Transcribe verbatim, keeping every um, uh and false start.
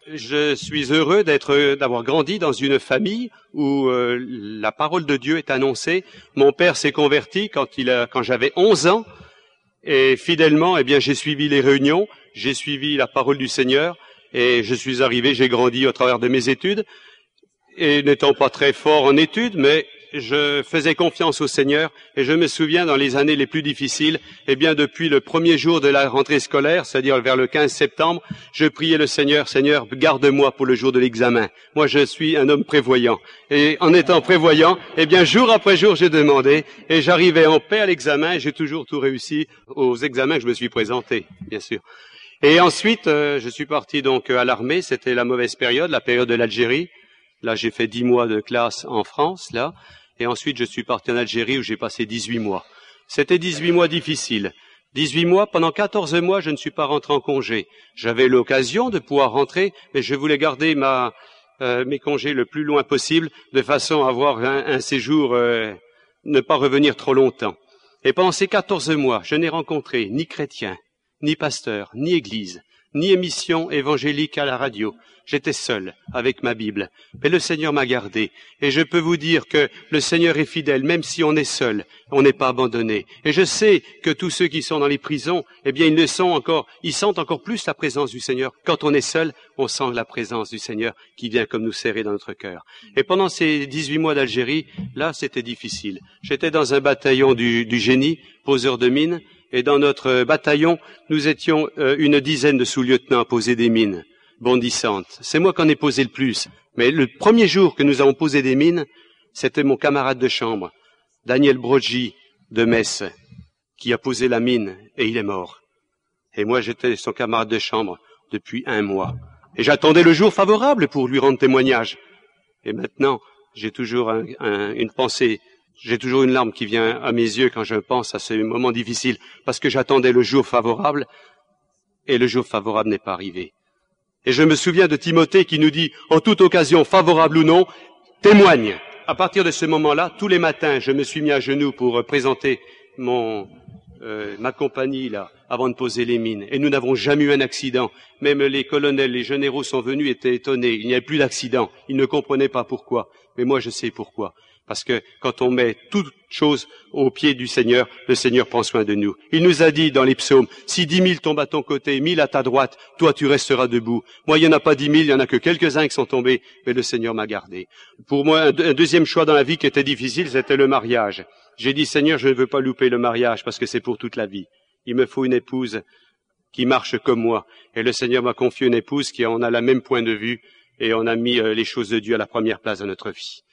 je suis heureux d'être, d'avoir grandi dans une famille où euh, la parole de Dieu est annoncée. Mon père s'est converti quand il a, quand j'avais onze ans, et fidèlement, eh bien, j'ai suivi les réunions, j'ai suivi la parole du Seigneur, et je suis arrivé, j'ai grandi au travers de mes études, et n'étant pas très fort en études, mais je faisais confiance au Seigneur, et je me souviens dans les années les plus difficiles, eh bien depuis le premier jour de la rentrée scolaire, c'est-à-dire vers le quinze septembre, je priais le Seigneur, Seigneur, garde-moi pour le jour de l'examen. Moi, je suis un homme prévoyant. Et en étant prévoyant, eh bien jour après jour, j'ai demandé, et j'arrivais en paix à l'examen, et j'ai toujours tout réussi aux examens que je me suis présenté, bien sûr. Et ensuite, euh, je suis parti donc à l'armée, c'était la mauvaise période, la période de l'Algérie. Là, j'ai fait dix mois de classe en France, là. Et ensuite, je suis parti en Algérie où j'ai passé dix-huit mois. C'était dix-huit mois difficiles. dix-huit mois, pendant quatorze mois, je ne suis pas rentré en congé. J'avais l'occasion de pouvoir rentrer, mais je voulais garder ma, euh, mes congés le plus loin possible, de façon à avoir un, un séjour, euh, ne pas revenir trop longtemps. Et pendant ces quatorze mois, je n'ai rencontré ni chrétien, ni pasteur, ni église, ni émission évangélique à la radio. J'étais seul avec ma Bible. Mais le Seigneur m'a gardé. Et je peux vous dire que le Seigneur est fidèle, même si on est seul, on n'est pas abandonné. Et je sais que tous ceux qui sont dans les prisons, eh bien, ils le sont encore, ils sentent encore plus la présence du Seigneur. Quand on est seul, on sent la présence du Seigneur qui vient comme nous serrer dans notre cœur. Et pendant ces dix-huit mois d'Algérie, là, c'était difficile. J'étais dans un bataillon du, du génie, poseur de mines, et dans notre bataillon, nous étions euh, une dizaine de sous-lieutenants à poser des mines bondissantes. C'est moi qui en ai posé le plus. Mais le premier jour que nous avons posé des mines, c'était mon camarade de chambre, Daniel Broggi de Metz, qui a posé la mine, et il est mort. Et moi, j'étais son camarade de chambre depuis un mois. Et j'attendais le jour favorable pour lui rendre témoignage. Et maintenant, j'ai toujours un, un, une pensée, j'ai toujours une larme qui vient à mes yeux quand je pense à ce moment difficile, parce que j'attendais le jour favorable, et le jour favorable n'est pas arrivé. Et je me souviens de Timothée qui nous dit, en toute occasion, favorable ou non, témoigne. À partir de ce moment-là, tous les matins, je me suis mis à genoux pour présenter mon, euh, ma compagnie, là, avant de poser les mines. Et nous n'avons jamais eu un accident. Même les colonels, les généraux sont venus et étaient étonnés. Il n'y avait plus d'accident. Ils ne comprenaient pas pourquoi. Mais moi, je sais pourquoi. Parce que quand on met toute chose au pied du Seigneur, le Seigneur prend soin de nous. Il nous a dit dans les psaumes, si dix mille tombent à ton côté, mille à ta droite, toi tu resteras debout. Moi, il n'y en a pas dix mille, il n'y en a que quelques-uns qui sont tombés, mais le Seigneur m'a gardé. Pour moi, un, un deuxième choix dans la vie qui était difficile, c'était le mariage. J'ai dit, Seigneur, je ne veux pas louper le mariage parce que c'est pour toute la vie. Il me faut une épouse qui marche comme moi. Et le Seigneur m'a confié une épouse qui en a le même point de vue et on a mis les choses de Dieu à la première place de notre vie.